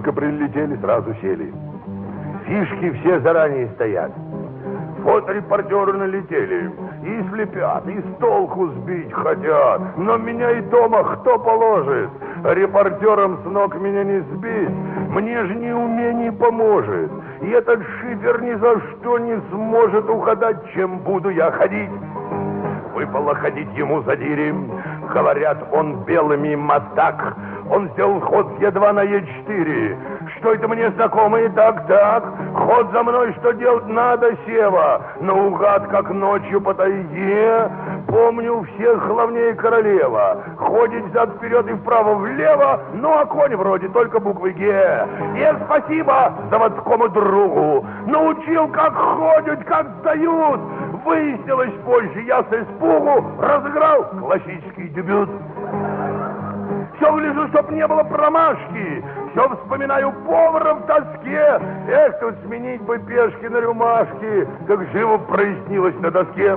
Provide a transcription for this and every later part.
только прилетели, сразу сели. Фишки все заранее стоят. Фоторепортеры налетели, и слепят, и с толку сбить хотят. Но меня и дома кто положит? Репортерам с ног меня не сбить, мне же неумение поможет. И этот шифер ни за что не сможет угадать, чем буду я ходить. Выпало ходить ему за дирем, говорят, он белыми мастак. Он сделал ход с Е2 на Е4. Что это мне знакомое? Так. Ход за мной, что делать надо, Сева? Наугад, как ночью по тайге. Помню всех главнее королева. Ходит взад-вперед и вправо-влево. Ну, а конь вроде только буквы Г. И спасибо заводскому другу. Научил, как ходят, как сдают. Выяснилось позже, я с испугу разыграл классический дебют. Все гляжу, чтоб не было промашки. Все вспоминаю повара в тоске. Эх, тут сменить бы пешки на рюмашки, как живо прояснилось на доске.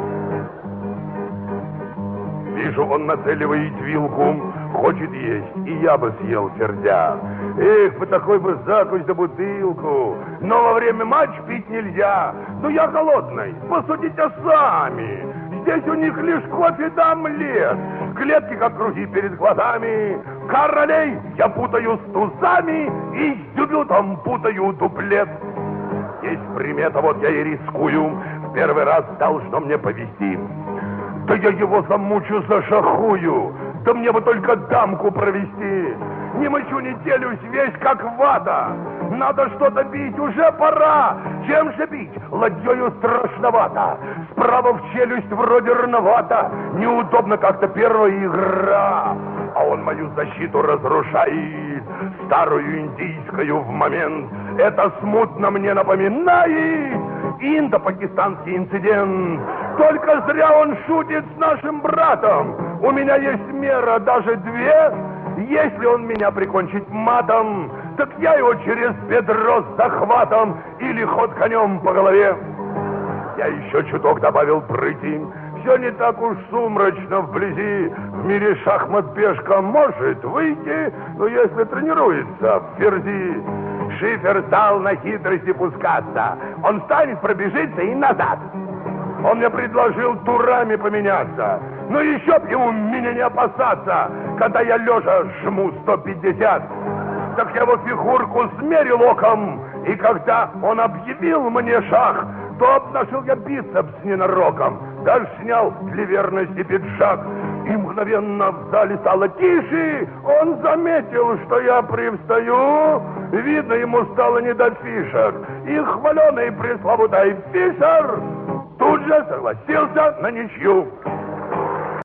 Вижу, он нацеливает вилку, хочет есть, и я бы съел, сердя. Эх, по такой бы закусь да бутылку. Но во время матч пить нельзя. Ну, я голодный, посудите сами. Здесь у них лишь кофе да омлет. Клетки, как круги перед глазами. Королей я путаю с тузами и с дебютом путаю дуплет. Есть примета, вот я и рискую. В первый раз должно мне повезти. Да я его замучу, зашахую. Да мне бы только дамку провести. Не мычу, не телюсь, весь как вата. Надо что-то бить, уже пора. Чем же бить? Ладьёю страшновато. Справа в челюсть вроде рановато. Неудобно как-то первая игра. А он мою защиту разрушает. Старую индийскую в момент. Это смутно мне напоминает индо-пакистанский инцидент. Только зря он шутит с нашим братом. У меня есть мера, даже две. Если он меня прикончит матом, так я его через бедро с захватом или ход конем по голове. Я еще чуток добавил прыти. Все не так уж сумрачно вблизи. В мире шахмат пешка может выйти, но если тренируется в ферзи. Шифер стал на хитрости пускаться. Он станет, пробежится и назад. Он мне предложил турами поменяться. Ну еще б ему меня не опасаться, когда я лежа жму 150. Так я его фигурку смерил оком, и когда он объявил мне шах, то обнажил я бицепс ненароком, даже снял для верности пиджак. И мгновенно в зале стало тише. Он заметил, что я привстаю. Видно, ему стало не до фишек. И хваленый пресловутый Фишер тут же согласился на ничью.